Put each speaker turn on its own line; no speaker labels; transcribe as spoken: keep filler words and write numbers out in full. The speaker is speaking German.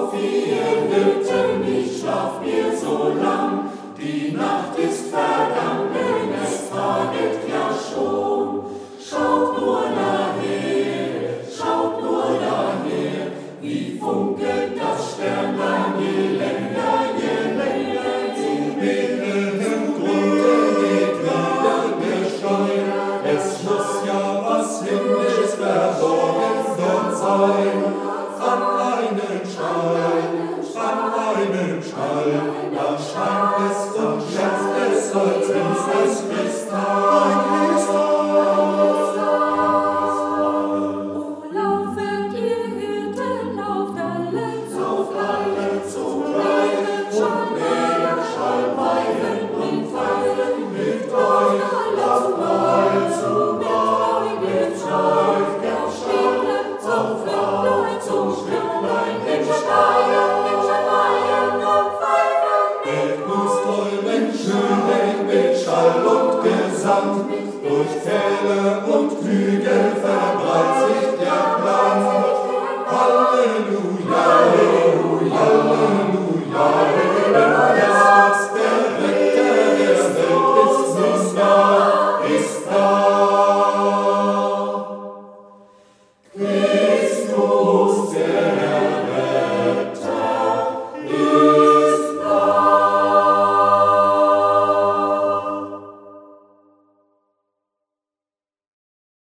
Auf ihr Hirten, ich schlaf mir so lang, die Nacht ist vergangen, es taget ja schon. Schaut nur daher, schaut nur daher, wie funkelt das Sternlein, je länger, je länger die Himmel drunter geht wieder der Schein. Es muss ja was himmlisch verborgen dort sein, an einem Schall, an einem Schall, da scheint es und schätzt es, als ist es Kristall. Ein Kristall.
O laufet ihr Hirten, lauft alle zu
Lauft alle zu Reihen und mehr Schallweiden und Pfeifen mit euch, lauft mal zu Ball, mit euch der Stille, auf Laut zum Schrittlein in Stein, in Stein und Pfeifen mit Grußträumen, Schönheit mit Schall und Gesang, durch Täler und Hügel verbreitet sich der Klang. Halleluja, Halleluja, Halleluja, Halleluja.